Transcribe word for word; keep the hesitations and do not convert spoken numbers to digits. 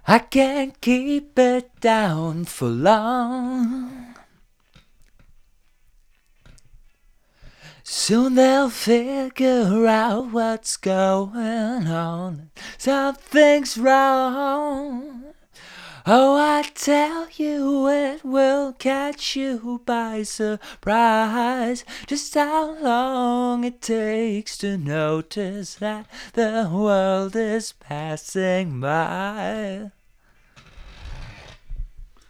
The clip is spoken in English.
I can't keep it down for long. Soon they'll figure out what's going on. Something's wrong. Oh, I tell you, it will catch you by surprise. Just how long it takes to notice that the world is passing by.